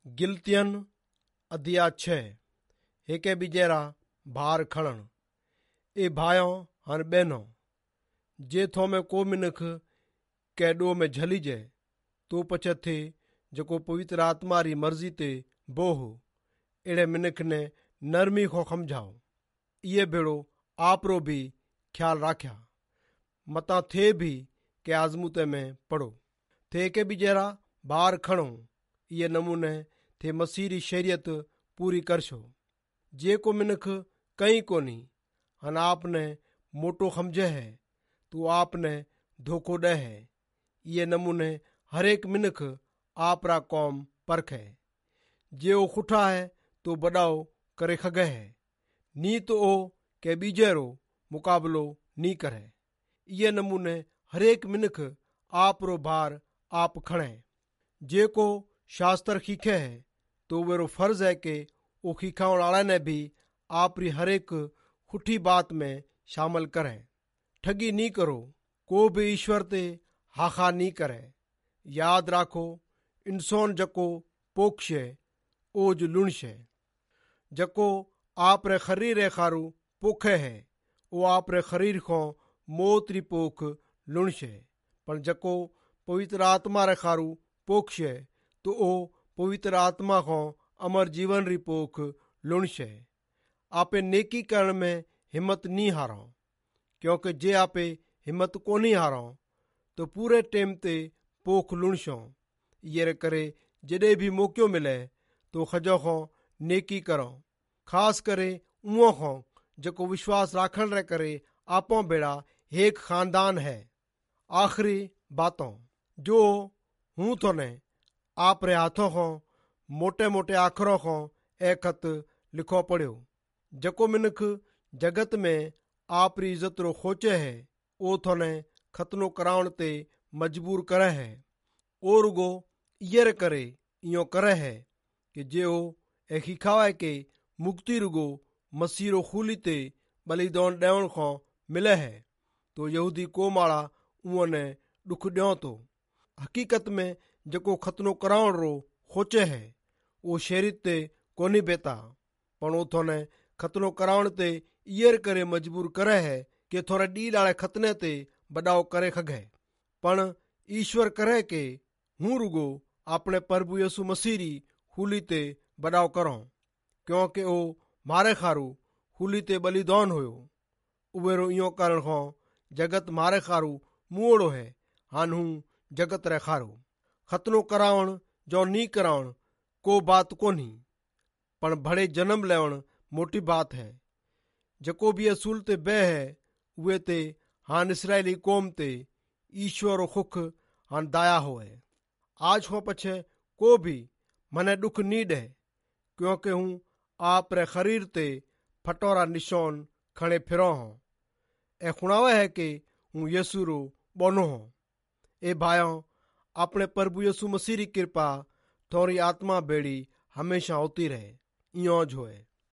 गिलतियन अध्याय 6 हिके ॿिजेरा भार खणणु। ए भाइयों हाणे ॿहिनो जे थो में को मिनख कंहिं ॾोह में झलिजे तो पछे थे जेको पवित्र आत्मा री मर्ज़ी ते बोह अहिड़े मिनख ने नरमी खो समझाओ। इहे भेड़ो आपरो भी ख्याल राख्या मता थे भी के आज़मूते में पड़ो थे के ॿिजेरा भार खणो। इहे नमूने थे मसीह री शरीयत पूरी करशो। जे को मिनख कहीं कोनी हन आपने मोटो समझे है तो आपने धोखो दे है। ये नमूने हर एक मिनख आपरा कौम परखे जे ओ खुठा है तो बड़ाओ करे खगे है नी तो ओ के बीजेरो मुकाबलो नी करे। ये नमूने हर एक मिनख आपरो भार आप खणे। जे को शास्त्र खीखे है तो वेरो फर्ज है कि वो खीखाउण वाला ने भी आपरी हर एक खुठी बात में शामिल करें। ठगी नी करो, को भी ईश्वर ते हाखा नी करे। याद राखो इंसान जको पोखशे ओज लुणशे। जको आपरे शरीर रे खारू पोखे है वो आपरे शरीर को मौत री पोख लुणशे। पर जको पवित्र आत्मा रे खारू पोखशे तो ओ पवित्र आत्मा को अमर जीवन री पोख लुणशे। आपे नेकी करण में हिम्मत नी हारो क्योंकि जे आपे हिम्मत कोनी हारो तो पूरे टेम ते पोख लुणशो। ये करे जडे भी मौको मिले तो खजो को नेकी करो, खास करे उहो को जको विश्वास राखण रे करे आपो बेड़ा एक खानदान है। आखिरी बातों जो हूं तो ने आप रे हाथों को मोटे मोटे आखरों को एक खत लिखो पड़ो। जको मिनख जगत में आप री इज्जत रो खोचे है ओ थोने खतनो कराउण ते मजबूर करे है। और गो ये करे इयो करे है कि जे ओ एक खावे के मुक्ति रुगो मसीह रो खूली ते बलिदान देवण को मिले है तो यहूदी कोमाड़ा उहो ने दुख ॾियो तो। हकीकत में जको खतनो कराउण रो खोचे है वो शरीर ते कोनी बेता पण वो थोने खतनो कराउण ते ईयर करे मजबूर करे है कि थोड़े डी लाड़े खतने ते बडाव करे खगे। पण ईश्वर करे के हूं रुगो अपने प्रभु यीशु मसीह री खूली ते बडाव करो क्योंकि ओ मारे खारू खूली ते बलिदान होयो। उवेरो इयो कारण हो जगत मारे खारू मुओड़ो है हान हूं जगत रे खारू। खतनो करावण जो नी करावण को बात कोनी पण बड़े जन्म लेवण मोटी बात है। जको भी असूल ते बह है उहे ते हान इसराइली कौम ते ईश्वर खुख हान दाया होए। आज हो पछे को भी मने दुख नी दे क्योंकि हूं आप रे शरीर ते फटोरा निशान खड़े फिरो हूं ए खुणावे है कि हूं यीशु रो बोनो हूं। ए भाइयों अपने प्रभु यीशु मसीह री कृपा थोड़ी आत्मा बेड़ी हमेशा होती रहे। इयो होए।